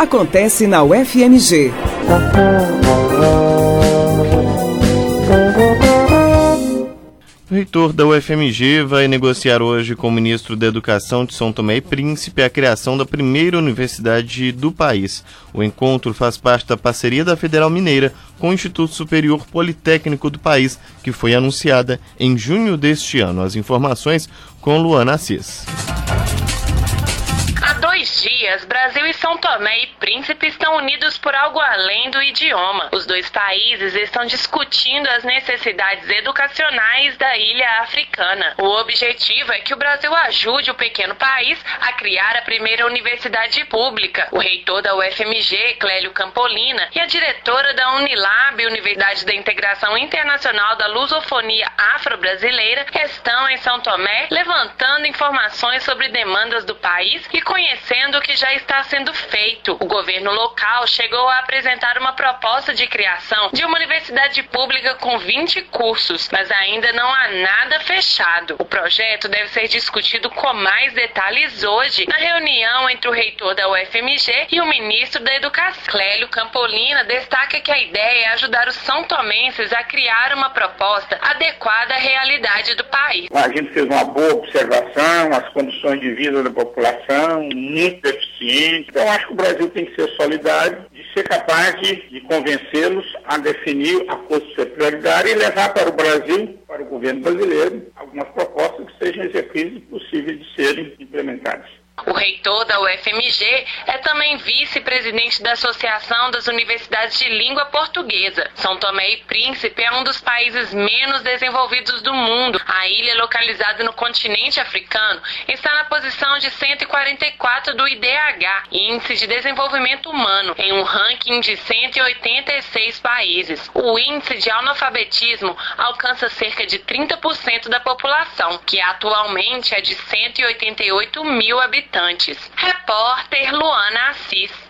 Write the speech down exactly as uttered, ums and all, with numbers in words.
acontece na U F M G. O reitor da U F M G vai negociar hoje com o ministro da Educação de São Tomé e Príncipe a criação da primeira universidade do país. O encontro faz parte da parceria da Federal Mineira com o Instituto Superior Politécnico do país, que foi anunciada em junho deste ano. As informações com Luana Assis. Há dois dias, Brasil e São Tomé e Príncipe estão unidos por algo além do idioma. Os dois países estão discutindo as necessidades educacionais da ilha africana. O objetivo é que o Brasil ajude o pequeno país a criar a primeira universidade pública. O reitor da U F M G, Clélio Campolina, e a diretora da Unilab, Universidade da Integração Internacional da Lusofonia Afro-Brasileira, estão em São Tomé levantando informações sobre demandas do país e conhecendo o que já está sendo feito. O governo local chegou a apresentar uma proposta de criação de uma universidade pública com vinte cursos, mas ainda não há nada fechado. O projeto deve ser discutido com mais detalhes hoje, na reunião entre o reitor da U F M G e o ministro da Educação. Clélio Campolina destaca que a ideia é ajudar os são-tomenses a criar uma proposta adequada à realidade do país. A gente fez uma boa observação, as condições de vida da população, muito deficiente. Então, acho que o Brasil tem que ser solidário, de ser capaz de, de convencê-los a definir a força de sua prioridade e levar para o Brasil, para o governo brasileiro, algumas propostas que sejam execuíveis e possíveis de serem implementadas. O reitor da U F M G é também vice-presidente da Associação das Universidades de Língua Portuguesa. São Tomé e Príncipe é um dos países menos desenvolvidos do mundo. A ilha, localizada no continente africano, está na posição de cento e quarenta e quatro do I D H, Índice de Desenvolvimento Humano, em um ranking de cento e oitenta e seis países. O índice de analfabetismo alcança cerca de trinta por cento da população, que atualmente é de cento e oitenta e oito mil habitantes. Repórter Luana Assis.